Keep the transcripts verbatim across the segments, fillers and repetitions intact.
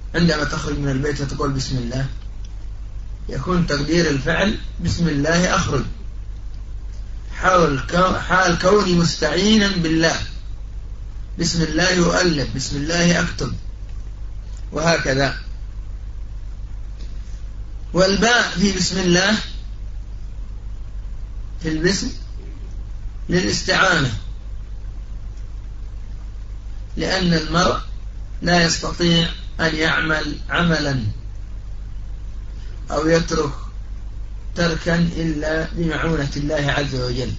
عندما تخرج من البيت وتقول بسم الله، يكون تقدير الفعل بسم الله أخرج، حال كوني مستعينا بالله، بسم الله أؤلف، بسم الله أكتب، وهكذا. والباء في بسم الله في البسم للاستعانة، لأن المرء لا يستطيع أن يعمل عملا أو يترك تركا إلا بمعونة الله عز وجل،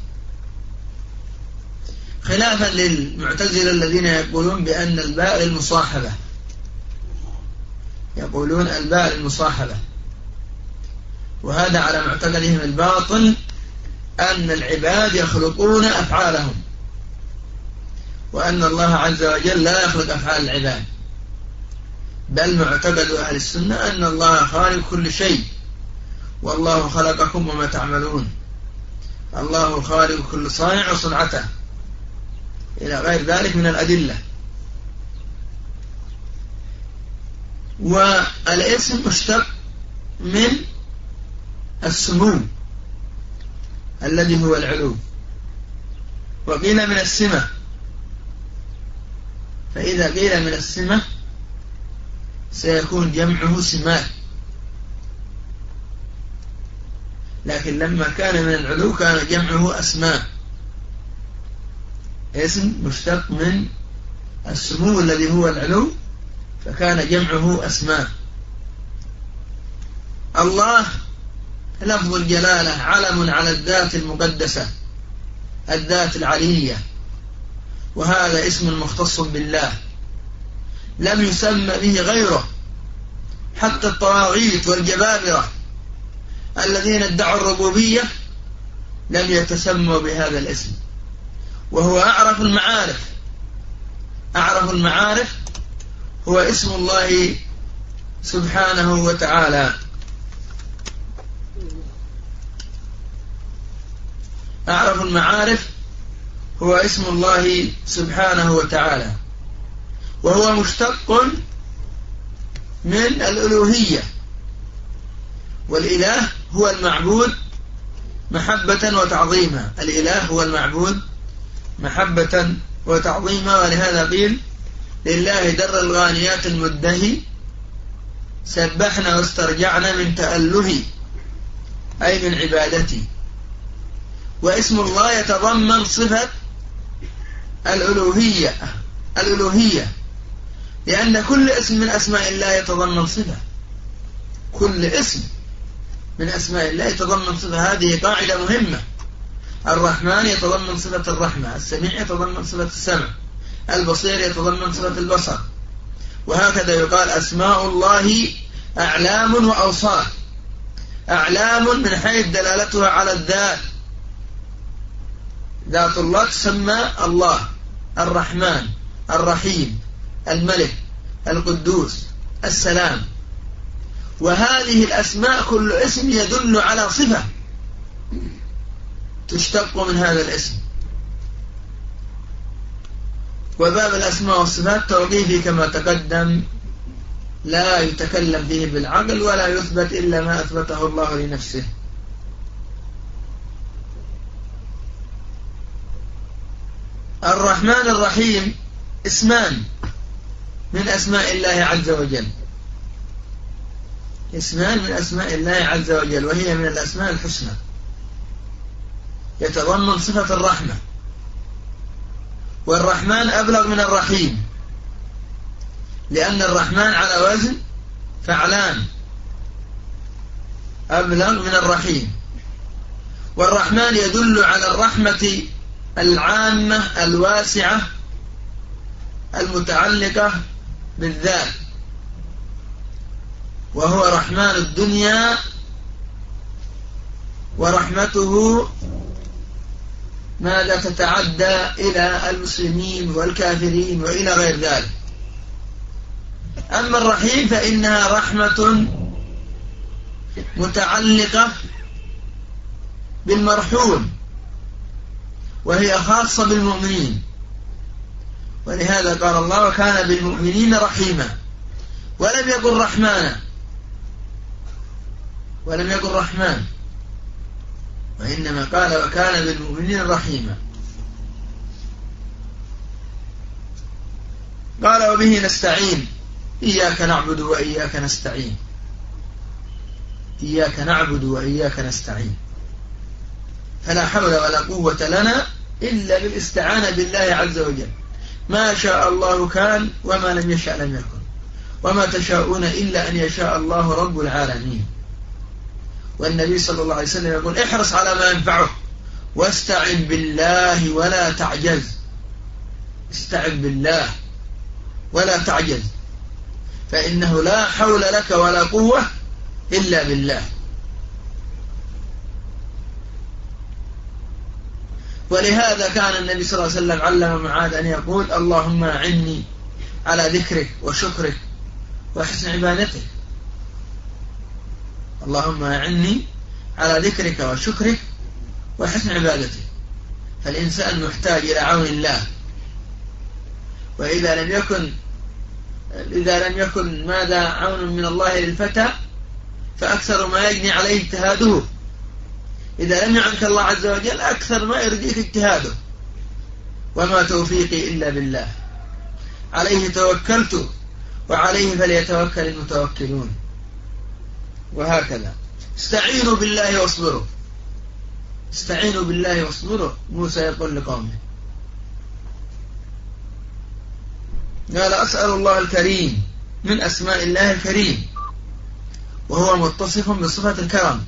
خلافا للمعتزلة الذين يقولون بأن الباء للمصاحبة، يقولون الباء للمصاحبة، وهذا على معتقدهم الباطل أن العباد يخلقون أفعالهم، وأن الله عز وجل لا يخلق أفعال العباد، بل معتقد أهل السنة أن الله خالق كل شيء، والله خلقكم وما تعملون، الله خالق كل صانع وصنعته، إلى غير ذلك من الأدلة. والاسم مشتق من السمو الذي هو العلو، وقيل من السمة، فإذا قيل من السمة سيكون جمعه سمات، لكن لما كان من العلو كان جمعه أسماء. اسم مشتق من السمو الذي هو العلو، فكان جمعه أسماء. الله لفظ الجلالة علم على الذات المقدسة، الذات العلية، وهذا اسم مختص بالله لم يسمى به غيره، حتى الطواغيت والجبابرة الذين ادعوا الربوبية لم يتسموا بهذا الاسم، وهو أعرف المعارف. أعرف المعارف هو اسم الله سبحانه وتعالى. أعرف المعارف هو اسم الله سبحانه وتعالى، وهو مشتق من الألوهية، والإله هو المعبود محبة وتعظيما، الإله هو المعبود محبة وتعظيما. ولهذا قيل لله در الغانيات المدهي سبحنا واسترجعنا من تأله، أي من عبادتي. واسم الله يتضمن صفة الألوهية الألوهية لأن كل اسم من أسماء الله يتضمن صفة، كل اسم من أسماء الله يتضمن صفة. هذه قاعدة مهمة. الرحمن يتضمن صفة الرحمة، السميع يتضمن صفة السمع، البصير يتضمن صفة البصر، وهكذا يقال أسماء الله أعلام وأوصاف. أعلام من حيث دلالتها على الذات، ذات الله تسمى الله، الرحمن، الرحيم، الملك، القدوس، السلام. وهذه الأسماء كل اسم يدل على صفة تشتق من هذا الاسم. وباب الأسماء والصفات توقيفي كما تقدم، لا يتكلم فيه بالعقل ولا يثبت إلا ما أثبته الله لنفسه. الرحمن الرحيم اسمان من أسماء الله عز وجل، اسمان من أسماء الله عز وجل، وهي من الأسماء الحسنى، يتضمن صفة الرحمة. والرحمن أبلغ من الرحيم، لأن الرحمن على وزن فعلان، أبلغ من الرحيم. والرحمن يدل على الرحمة العامة الواسعة المتعلقة بالذات، وهو رحمن الدنيا، ورحمته ماذا تتعدى إلى المسلمين والكافرين وإلى غير ذلك. أما الرحيم فإنها رحمة متعلقة بالمرحوم، وهي خاصة بالمؤمنين، ولهذا قال الله وكان بالمؤمنين رحيما. ولم يقل رحمانا، ولم يقل رحمن، وإنما قال وكان بالمؤمنين رحيما. قال وبه نستعين، إياك نعبد وإياك نستعين، إياك نعبد وإياك نستعين. فلا حول ولا قوة لنا إلا بالاستعانة بالله عز وجل. ما شاء الله كان وما لم يشاء لم يكن، وما تشاءون إلا أن يشاء الله رب العالمين. والنبي صلى الله عليه وسلم يقول احرص على ما ينفعك واستعن بالله ولا تعجز. استعن بالله ولا تعجز، فإنه لا حول لك ولا قوة إلا بالله. ولهذا كان النبي صلى الله عليه وسلم علم معاذ أن يقول اللهم أعني على ذكرك وشكرك وحسن عبادتك. اللهم أعني على ذكرك وشكرك وحسن عبادتك. فالإنسان محتاج إلى عون الله، وإذا لم يكن إذا لم يكن ماذا عون من الله للفتى فأكثر ما يجني عليه اجتهاده. إذا لم يعنك الله عز وجل أكثر ما يرجيك اجتهاده. وما توفيقي إلا بالله، عليه توكلت وعليه فليتوكل المتوكلون. وهكذا استعينوا بالله واصبروا، استعينوا بالله واصبروا. موسى يقول لقومه قال أسأل الله الكريم، من أسماء الله الكريم، وهو متصف بصفة الكرم،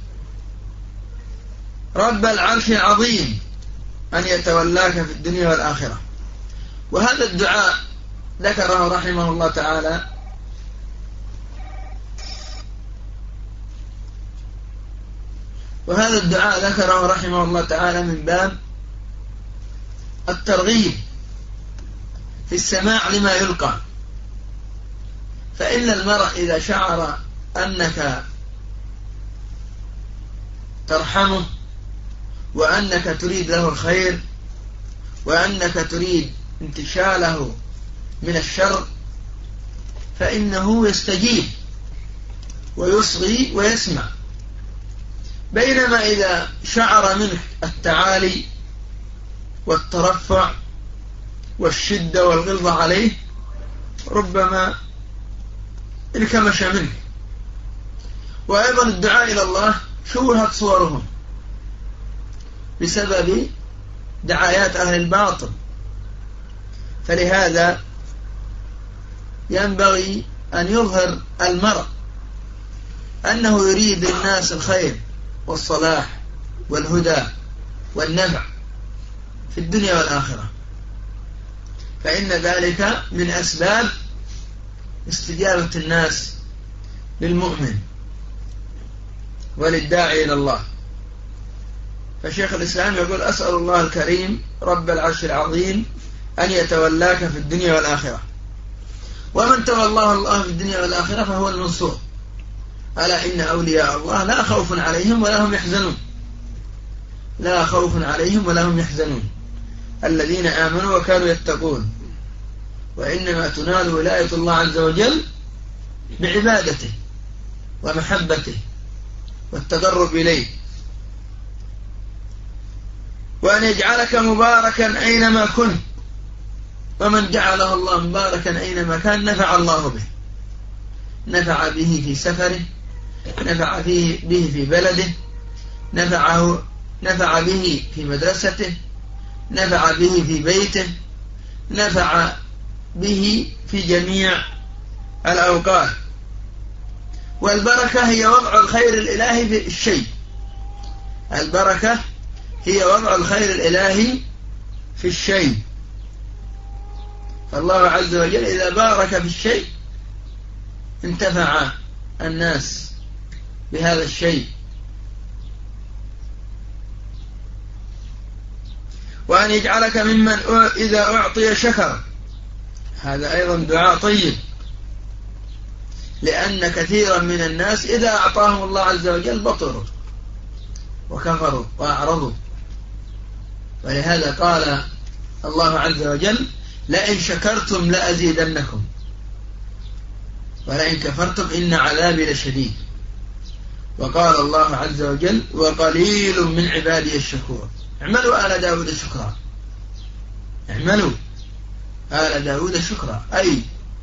رب العرش العظيم أن يتولاك في الدنيا والآخرة. وهذا الدعاء ذكره رحمه الله تعالى وهذا الدعاء ذكره رحمه الله تعالى من باب الترغيب في السماع لما يلقى. فإن المرء إذا شعر أنك ترحمه وأنك تريد له الخير وأنك تريد انتشاله من الشر فإنه يستجيب ويصغي ويسمع. بينما إذا شعر منك التعالي والترفع والشدة والغلظة عليه ربما انكمش منه. وأيضا الدعاء إلى الله شوهت صورهم بسبب دعايات أهل الباطل. فلهذا ينبغي أن يظهر المرء أنه يريد للناس الخير والصلاح والهدى والنفع في الدنيا والآخرة، فإن ذلك من أسباب استجابة الناس للمؤمن وللداعي إلى الله. فشيخ الإسلام يقول أسأل الله الكريم رب العرش العظيم أن يتولاك في الدنيا والآخرة. ومن تولاه الله في الدنيا والآخرة فهو المنصور. ألا إن أولياء الله لا خوف عليهم ولا هم يحزنون، لا خوف عليهم ولا هم يحزنون الذين آمنوا وكانوا يتقون. وإنما تنال ولاية الله عز وجل بعبادته ومحبته والتقرب إليه، وأن يجعلك مباركا أينما كنت. ومن جعله الله مباركا أينما كان نفع الله به، نفع به في سفره، نفع فيه به في بلده، نفعه نفع به في مدرسته، نفع به في بيته، نفع به في جميع الأوقات. والبركة هي وضع الخير الإلهي في الشيء، البركة هي وضع الخير الإلهي في الشيء. فالله عز وجل إذا بارك في الشيء انتفع الناس بهذا الشيء. وأن يجعلك ممن إذا أعطي شكر، هذا أيضا دعاء طيب، لأن كثيرا من الناس إذا أعطاهم الله عز وجل بطروا وكفروا وأعرضوا. ولهذا قال الله عز وجل لئن شكرتم لأزيدنكم. ولئن كفرتم إن عذابي لشديد. وقال الله عز وجل وقليل من عبادي الشكور. اعملوا آل داود شكرا، اعملوا آل داود شكرا، أي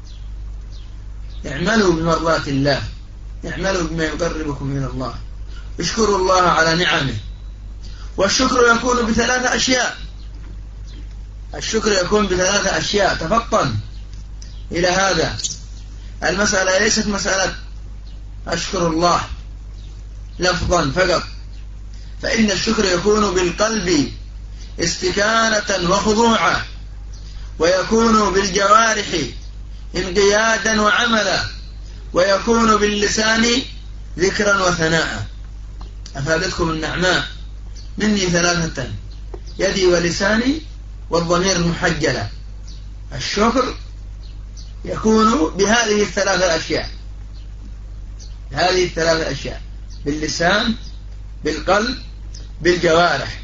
اعملوا بمرضاة الله، اعملوا بما يقربكم من الله، اشكروا الله على نعمه. والشكر يكون بثلاثة أشياء، الشكر يكون بثلاثة أشياء. تفطن إلى هذا. المسألة ليست مسألة أشكر الله لفظا فقط، فإن الشكر يكون بالقلب استكانة وخضوعا، ويكون بالجوارح انقيادا وعملا، ويكون باللسان ذكرا وثناء. أفادتكم النعماء مني ثلاثة، يدي ولساني والضمير المحجلة. الشكر يكون بهذه الثلاثة أشياء، هذه الثلاثة أشياء، باللسان، بالقلب، بالجوارح.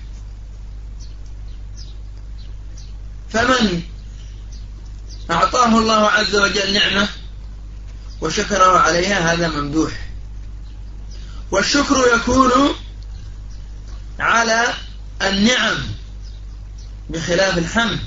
فمن أعطاه الله عز وجل نعمة وشكره عليها هذا ممدوح. والشكر يكون على النعم بخلاف الحمد،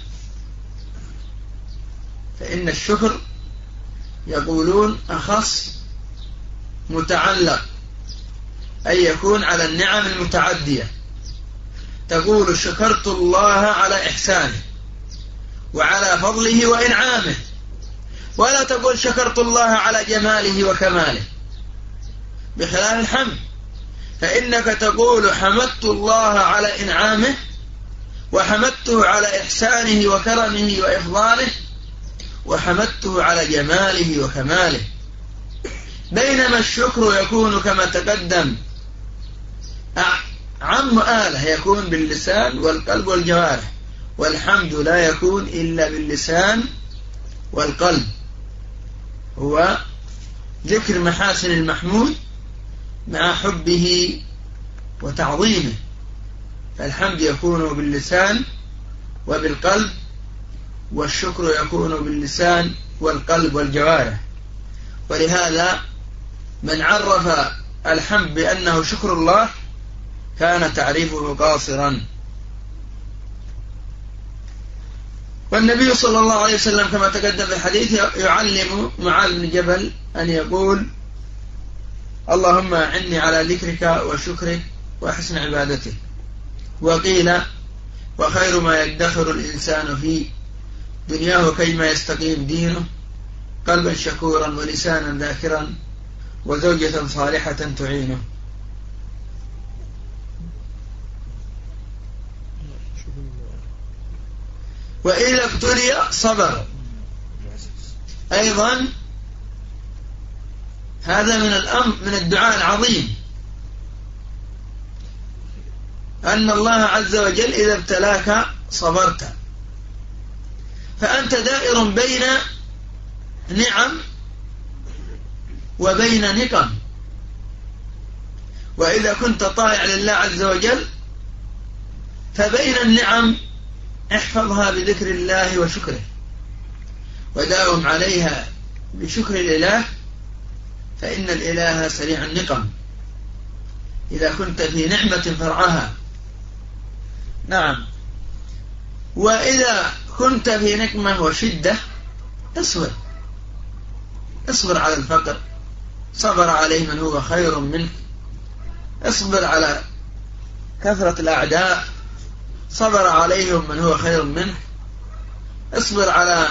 فإن الشكر يقولون أخص متعلق، أي يكون على النعم المتعدية. تقول شكرت الله على إحسانه وعلى فضله وإنعامه، ولا تقول شكرت الله على جماله وكماله، بخلاف الحمد، فإنك تقول حمدت الله على إنعامه وحمدته على إحسانه وكرمه وإفضاله وحمدته على جماله وكماله. بينما الشكر يكون كما تقدم عم آله، يكون باللسان والقلب والجوارح، والحمد لا يكون إلا باللسان والقلب، هو ذكر محاسن المحمود مع حبه وتعظيمه. فالحمد يكون باللسان وبالقلب، والشكر يكون باللسان والقلب والجوارح. ولهذا من عرف الحمد بأنه شكر الله كان تعريفه قاصرا. والنبي صلى الله عليه وسلم كما تقدم في الحديث يعلم معاذ بن جبل أن يقول اللهم أعني على ذكرك وشكرك وحسن عبادتك. وقيل وخير ما يدخر الإنسان في دنياه كيما يستقيم دينه قلبا شكورا ولسانا ذاكرا وزوجة صالحة تعينه. وإذا ابتلي صبر. أيضا هذا من الأمر من الدعاء العظيم، أن الله عز وجل إذا ابتلاك صبرت، فأنت دائر بين نعم وبين نقم. وإذا كنت طائع لله عز وجل فبين النعم احفظها بذكر الله وشكره، وداوم عليها بشكر الإله، فإن الإله سريع النقم. إذا كنت في نعمة فرعها، نعم. وإذا كنت في نقمة وشدة اصبر، اصبر على الفقر، صبر عليه من هو خير منك، اصبر على كثرة الأعداء، صبر عليهم من هو خير منه، اصبر على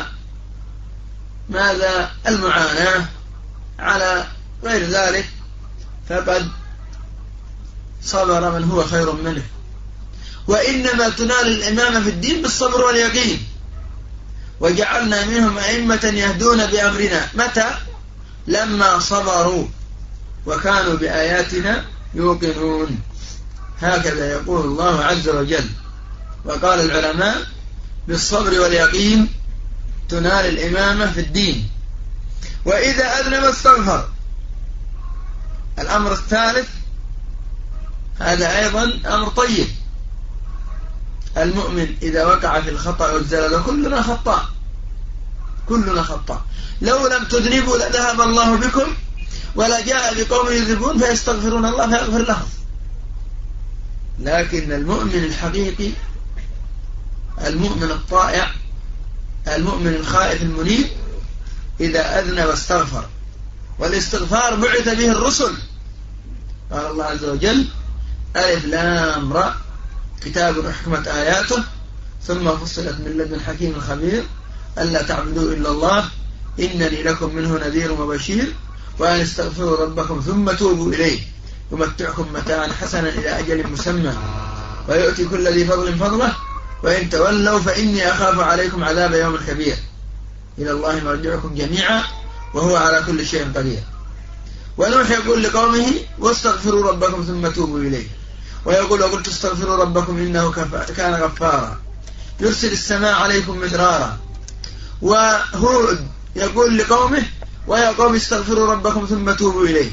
ماذا المعاناة، على غير ذلك، فقد صبر من هو خير منه. وإنما تنال الإمامة في الدين بالصبر واليقين. وجعلنا منهم أئمة يهدون بأمرنا. متى؟ لما صبروا وكانوا بآياتنا يوقنون. هكذا يقول الله عز وجل. وقال العلماء بالصبر واليقين تنال الإمامة في الدين. وإذا أذنب استغفر. الأمر الثالث هذا أيضا أمر طيب. المؤمن إذا وقع في الخطأ والزلل، كلنا خطاء، كلنا خطاء. لو لم تذنبوا لذهب الله بكم ولا جاء بقوم يذنبون فيستغفرون الله فيغفر لهم. لكن المؤمن الحقيقي، المؤمن الطائع، المؤمن الخائف المنيب، إذا أذنب استغفر. والاستغفار بعث به الرسل. قال الله عز وجل: ألف لام را كتاب أحكمت آياته ثم فصلت من لدن حكيم خبير ألا تعبدوا إلا الله إنني لكم منه نذير وبشير وأن استغفروا ربكم ثم توبوا إليه يمتعكم متاعا حسنا إلى أجل مسمى ويؤتي كل ذي فضل فضله وإن تولوا فإني أخاف عليكم عذاب يوم كبير إلى الله مرجعكم جميعا وهو على كل شيء قدير. ونوح يقول لقومه: واستغفروا ربكم ثم توبوا إليه. ويقول: وقلت استغفروا ربكم إنه كان غفارا يرسل السماء عليكم مدرارا. وهود يقول لقومه: ويا قوم استغفروا ربكم ثم توبوا إليه.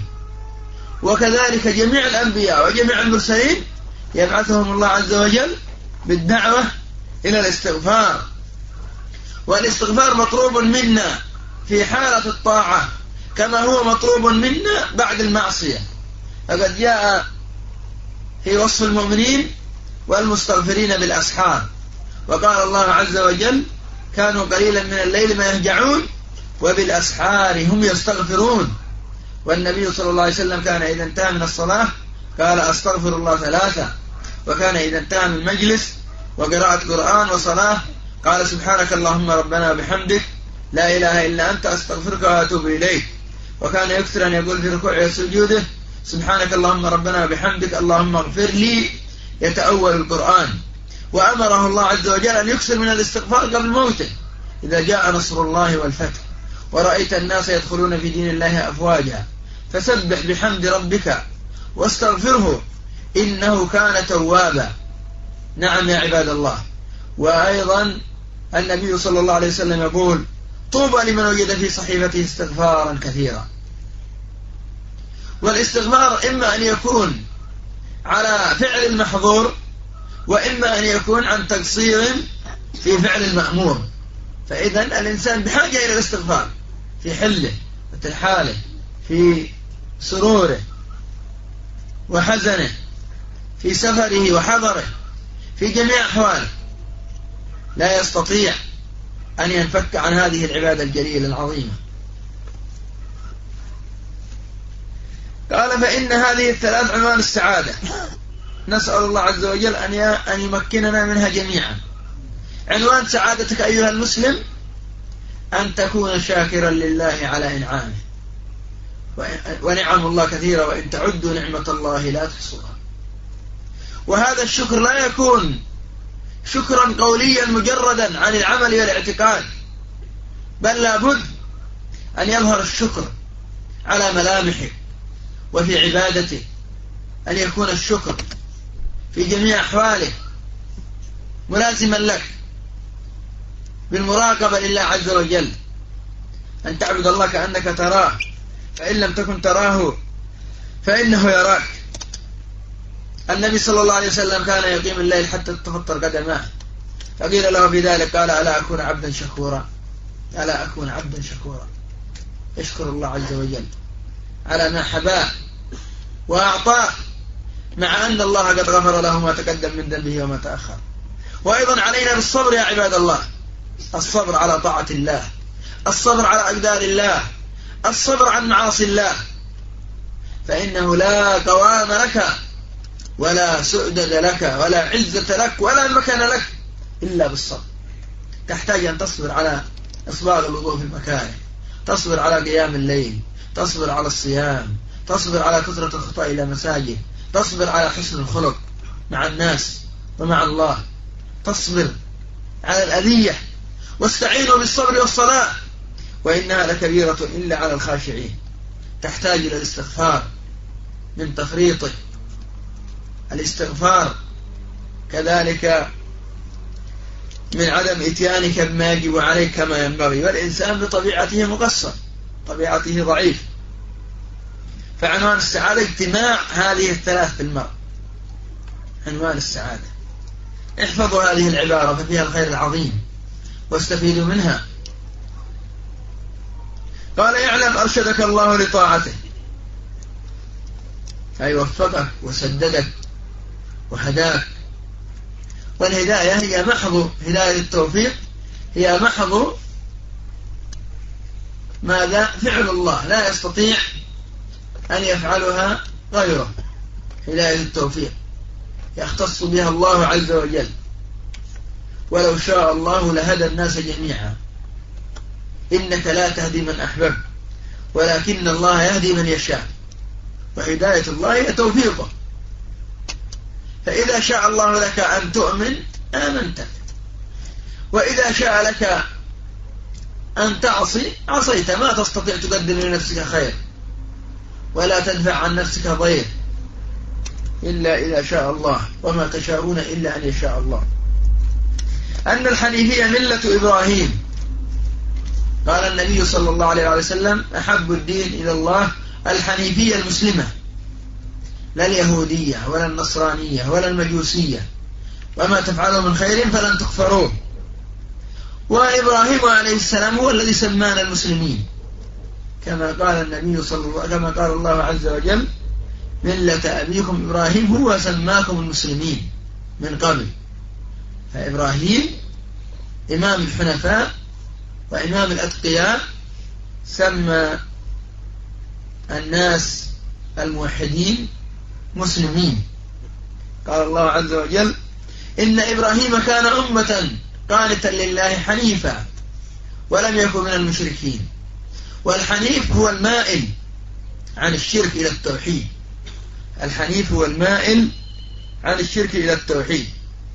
وكذلك جميع الأنبياء وجميع المرسلين يبعثهم الله عز وجل بالدعوة إلى الاستغفار. والاستغفار مطلوب منا في حالة الطاعة كما هو مطلوب منا بعد المعصية. فقد جاء في وصف المؤمنين والمستغفرين بالأسحار. وقال الله عز وجل: كانوا قليلا من الليل ما يهجعون وبالأسحار هم يستغفرون. والنبي صلى الله عليه وسلم كان إذا انتهى من الصلاة قال: أستغفر الله ثلاثة. وكان إذا انتهى من المجلس وقراءة قرآن وصلاة قال: سبحانك اللهم ربنا وبحمدك لا إله إلا أنت أستغفرك وأتوب إليك. وكان يكثر أن يقول في ركوعه وسجوده: سبحانك اللهم ربنا وبحمدك اللهم اغفر لي، يتأول القرآن. وأمره الله عز وجل أن يكثر من الاستغفار قبل موته إذا جاء نصر الله والفتح ورأيت الناس يدخلون في دين الله أفواجا فسبح بحمد ربك واستغفره إنه كان توابا. نعم يا عباد الله. وأيضا النبي صلى الله عليه وسلم يقول: طوبى لمن وجد في صحيفته استغفارا كثيرا. والاستغفار إما أن يكون على فعل المحظور وإما أن يكون عن تقصير في فعل المأمور. فإذا الإنسان بحاجة إلى الاستغفار في حله وترحاله، في سروره وحزنه، في سفره وحضره، في جميع أحواله. لا يستطيع أن ينفك عن هذه العبادة الجليلة العظيمة. قال: فإن هذه الثلاث عنوان السعادة، نسأل الله عز وجل أن يمكننا منها جميعا. عنوان سعادتك أيها المسلم أن تكون شاكرا لله على إنعامه، ونعم الله كثيرة وإن تعدوا نعمة الله لا تحصوها. وهذا الشكر لا يكون شكرا قوليا مجردا عن العمل والاعتقاد، بل لابد أن يظهر الشكر على ملامحه وفي عبادته، أن يكون الشكر في جميع أحواله ملازما لك بالمراقبة لله عز وجل، أن تعبد الله كأنك تراه، فإن لم تكن تراه فإنه يراك. النبي صلى الله عليه وسلم كان يقيم الليل حتى تتفطر قدماه، فقيل له بذلك قال: ألا أكون عبدا شكورا، ألا أكون عبدا شكورا، يشكر الله عز وجل على ما حباه وأعطاه، مع أن الله قد غفر له ما تقدم من ذنبه وما تأخر. وأيضا علينا بالصبر يا عباد الله، الصبر على طاعة الله، الصبر على أقدار الله، الصبر عن معاصي الله، فإنه لا قوام لك ولا سؤدد لك ولا عزة لك ولا مكان لك إلا بالصبر. تحتاج أن تصبر على إصباغ الوضوء في المكاره، تصبر على قيام الليل، تصبر على الصيام، تصبر على كثرة الخطأ إلى مساجد، تصبر على حسن الخلق مع الناس ومع الله، تصبر على الأذية. واستعينوا بالصبر والصلاة وإنها لكبيرة إلا على الخاشعين. تحتاج إلى الاستغفار من تفريطه، الاستغفار كذلك من عدم إتيانك بما يجب عليك كما ينبغي. والإنسان بطبيعته مقصر، طبيعته ضعيف. فعنوان السعادة اجتماع هذه الثلاث في المرء، عنوان السعادة. احفظوا هذه العبارة ففيها الخير العظيم واستفيدوا منها. قال اعلم أرشدك الله لطاعته، أي وفقك وسددك وهداك. والهداية هي محض هداية التوفيق، هي محض ماذا؟ فعل الله، لا يستطيع أن يفعلها غيره. هداية التوفيق يختص بها الله عز وجل، ولو شاء الله لهدى الناس جميعا. إنك لا تهدي من أحببت ولكن الله يهدي من يشاء، وهداية الله هي توفيقه. فإذا شاء الله لك أن تؤمن آمنت، وإذا شاء لك أن تعصي عصيت. ما تستطيع تقدم لنفسك خير ولا تدفع عن نفسك ضير إلا إذا شاء الله، وما تشاءون إلا أن يشاء الله. أن الحنيفية ملة إبراهيم. قال النبي صلى الله عليه وسلم أحب الدين إلى الله الحنيفية المسلمة، لا اليهودية ولا النصرانية ولا المجوسية، وما تفعلوا من خير فلن تكفروه. وإبراهيم عليه السلام هو الذي سمانا المسلمين، كما قال النبي صلى الله كما قال الله عز وجل ملة أبيكم إبراهيم هو سماكم المسلمين من قبل. فإبراهيم إمام الحنفاء وإمام الأتقياء، سمى الناس الموحدين مسلمين. قال الله عز وجل إن إبراهيم كان أمة قانتا لله حنيفا ولم يكن من المشركين. والحنيف هو المائل عن الشرك إلى التوحيد، الحنيف هو المائل عن الشرك إلى التوحيد.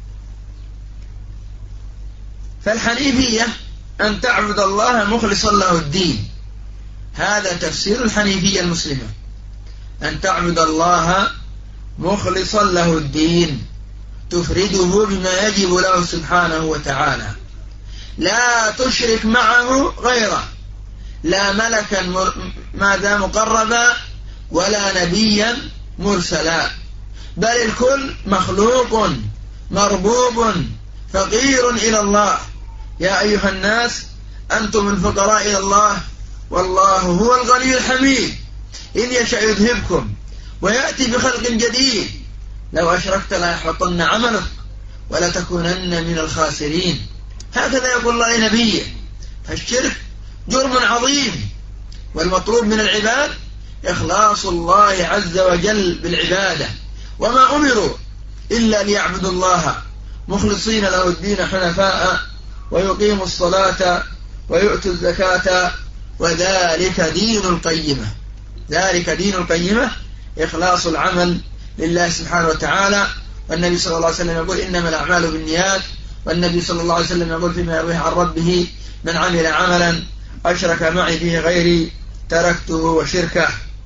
فالحنيفية أن تعبد الله مخلصا له الدين، هذا تفسير الحنيفية المسلمة، أن تعبد الله مخلصا له الدين، تفرده بما يجب له سبحانه وتعالى، لا تشرك معه غيره، لا ملكا ماذا مقربا ولا نبيا مرسلا، بل الكل مخلوق مربوب فقير إلى الله. يا أيها الناس أنتم الفقراء إلى الله والله هو الغني الحميد، إن يشاء يذهبكم ويأتي بخلق جديد، لو أشركت لا يحبطن عملك ولا تكونن من الخاسرين. هكذا يقول الله لنبيه. فالشرك جرم عظيم، والمطلوب من العباد إخلاص الله عز وجل بالعبادة، وما أمروا إلا ليعبدوا الله مخلصين له الدين حنفاء ويقيموا الصلاة ويؤتوا الزكاة وذلك دين القيمة. ذلك دين القيمة إخلاص العمل لله سبحانه وتعالى. والنبي صلى الله عليه وسلم يقول إنما الأعمال بالنيات، والنبي صلى الله عليه وسلم يقول فيما يرويه عن ربه من عمل عملا أشرك معي فيه غيري تركته وشركه.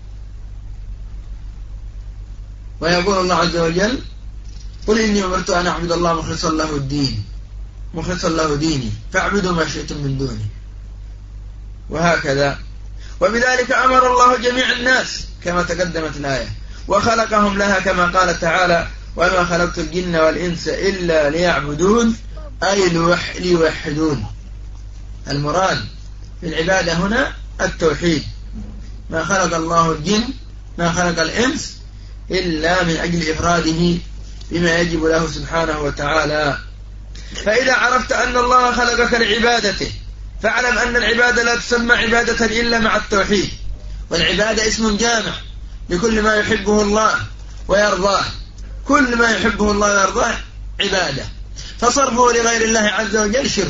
ويقول الله عز وجل قل إني أمرت أن أعبد الله مخلصا له الدين، مخلصا له ديني فاعبدوا ما شئتم من دونه. وهكذا وبذلك أمر الله جميع الناس كما تقدمت الآية، وخلقهم لها كما قال تعالى وما خلقت الجن والإنس إلا ليعبدون، أي ليوحدون. المراد في العبادة هنا التوحيد. ما خلق الله الجن ما خلق الإنس إلا من أجل إفراده بما يجب له سبحانه وتعالى. فإذا عرفت أن الله خلقك لعبادته فاعلم أن العبادة لا تسمى عبادة إلا مع التوحيد. والعبادة اسم جامع لكل ما يحبه الله ويرضاه، كل ما يحبه الله ويرضاه عبادة، فصرفه لغير الله عز وجل شرك،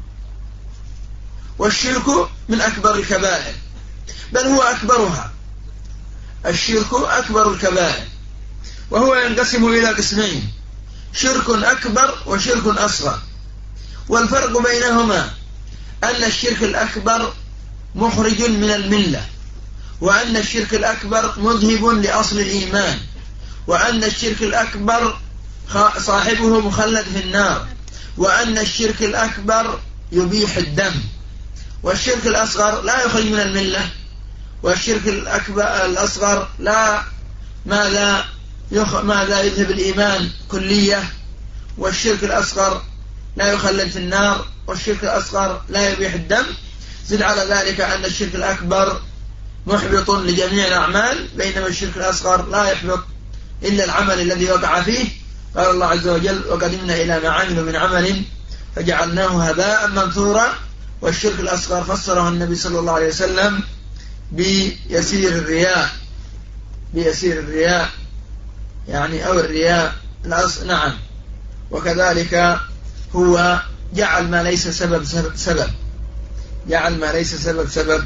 والشرك من أكبر الكبائر، بل هو أكبرها. الشرك أكبر الكبائر، وهو ينقسم إلى قسمين: شرك أكبر وشرك أصغر. والفرق بينهما أن الشرك الأكبر مخرج من الملة، وأن الشرك الأكبر مذهب لأصل الإيمان، وأن الشرك الأكبر صاحبه مخلد في النار، وأن الشرك الأكبر يبيح الدم. والشرك الأصغر لا يخرج من الملة، والشرك الأكبر الأصغر لا ماذا يخ... ماذا يذهب الإيمان كلية، والشرك الأصغر لا يخلد في النار، والشرك الأصغر لا يبيح الدم. زد على ذلك أن الشرك الأكبر محبط لجميع الأعمال، بينما الشرك الأصغر لا يحبط إلا العمل الذي وقع فيه. قال الله عز وجل: وقدمنا إلى ما عملوا من عمل فجعلناه هباء منثورا. والشرك الأصغر فسره النبي صلى الله عليه وسلم بيسير الرياء، بيسير الرياء يعني أو الرياء الأصل. نعم. وكذلك هو جعل ما ليس سبب سبب، جعل ما ليس سبب سبب.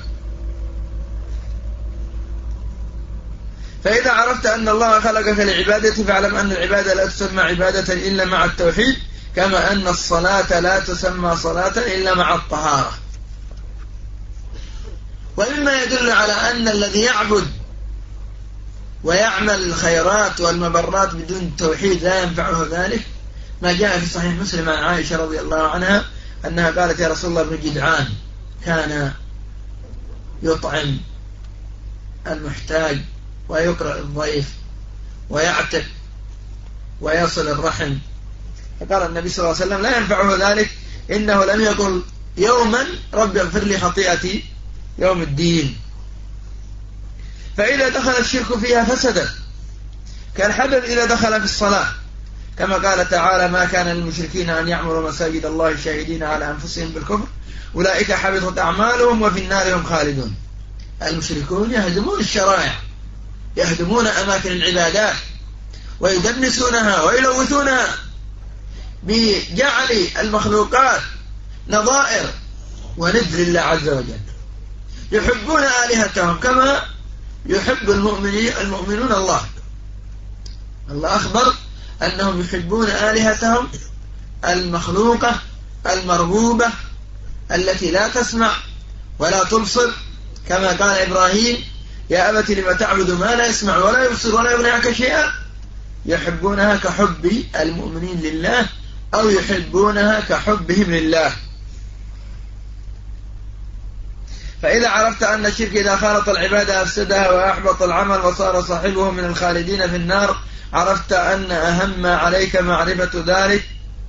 فإذا عرفت أن الله خلقك لعبادته فاعلم أن العبادة لا تسمى عبادة إلا مع التوحيد، كما أن الصلاة لا تسمى صلاة إلا مع الطهارة. ومما يدل على أن الذي يعبد ويعمل الخيرات والمبرات بدون توحيد لا ينفعه ذلك ما جاء في صحيح مسلم عن عائشة رضي الله عنها أنها قالت: يا رسول الله، ابن جدعان كان يطعم المحتاج ويقرأ الضيف ويعتق ويصل الرحم. فقال النبي صلى الله عليه وسلم: لا ينفعه ذلك، إنه لم يقل يوما رب اغفر لي خطيئتي يوم الدين. فإذا دخل الشرك فيها فسدت، كالحدث إذا دخل في الصلاة، كما قال تعالى: ما كان للمشركين أن يعمروا مساجد الله شاهدين على أنفسهم بالكفر أولئك حبطت أعمالهم وفي النار هم خالدون. المشركون يهدمون الشرائع، يهدمون أماكن العبادات ويدنسونها ويلوثونها بجعل المخلوقات نظائر وند لله عز وجل. يحبون آلهتهم كما يحب المؤمنين المؤمنون الله. الله أخبر أنهم يحبون آلهتهم المخلوقة المربوبة التي لا تسمع ولا تبصر، كما قال إبراهيم: يا أبت لم تعبد ما لا يسمع ولا يبصر ولا يغني عنك شيئا. يحبونها كحب المؤمنين لله أو يحبونها كحبهم لله. فإذا عرفت أن الشرك إذا خالط العبادة أفسدها وأحبط العمل وصار صاحبه من الخالدين في النار، عرفت أن أهم ما عليك معرفة ذلك،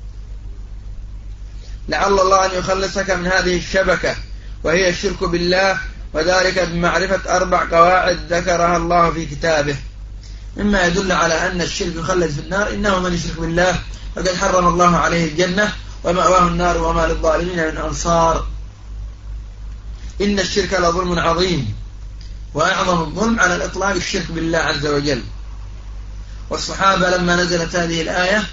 لعل الله أن يخلصك من هذه الشبكة وهي الشرك بالله، وذلك بمعرفة أربع قواعد ذكرها الله في كتابه. مما يدل على أن الشرك يخلد في النار: إنه من يشرك بالله فقد حرم الله عليه الجنة ومأواه النار وما للظالمين من أنصار. إن الشرك لظلم عظيم، وأعظم الظلم على الإطلاق الشرك بالله عز وجل. والصحابة لما نزلت هذه الآية: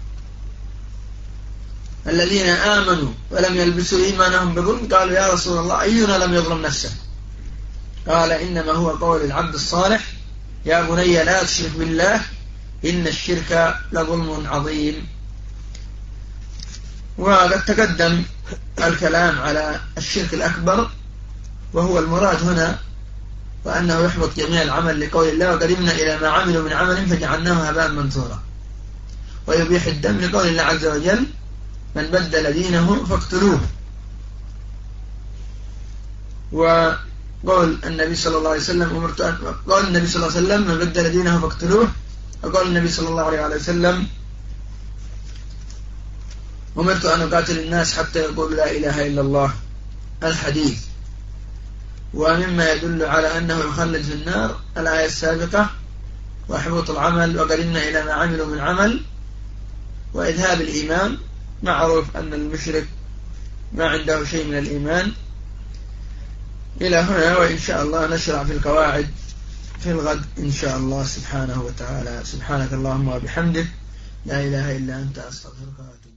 الذين آمنوا ولم يلبسوا إيمانهم بظلم، قالوا: يا رسول الله، أينا لم يظلم نفسه؟ قال: إنما هو قول العبد الصالح: يا بني لا تشرك بالله إن الشرك لظلم عظيم. وقد تقدم الكلام على الشرك الأكبر، وهو المراد هنا، وأنه يحبط جميع العمل لقول الله: وقدمنا إلى ما عملوا من عمل فجعلناه هباء منثورا. ويبيح الدم لقول الله عز وجل: من بدل دينه فاقتلوه. وقول النبي صلى الله عليه وسلم: أمرت أن قال النبي صلى الله عليه وسلم: من بدل دينه فاقتلوه. وقال النبي صلى الله عليه وسلم: أمرت أن أقاتل الناس حتى يقول لا إله إلا الله. الحديث. ومما يدل على أنه يخلد في النار الآية السابقة: وحبط العمل وقدمنا إلى ما عملوا من عمل، وإذهاب الإيمان. معروف أن المشرك ما عنده شيء من الإيمان. إلى هنا، وإن شاء الله نشرع في القواعد في الغد إن شاء الله سبحانه وتعالى. سبحانك اللهم وبحمدك، لا إله إلا أنت، أستغفرك وأتوب إليك.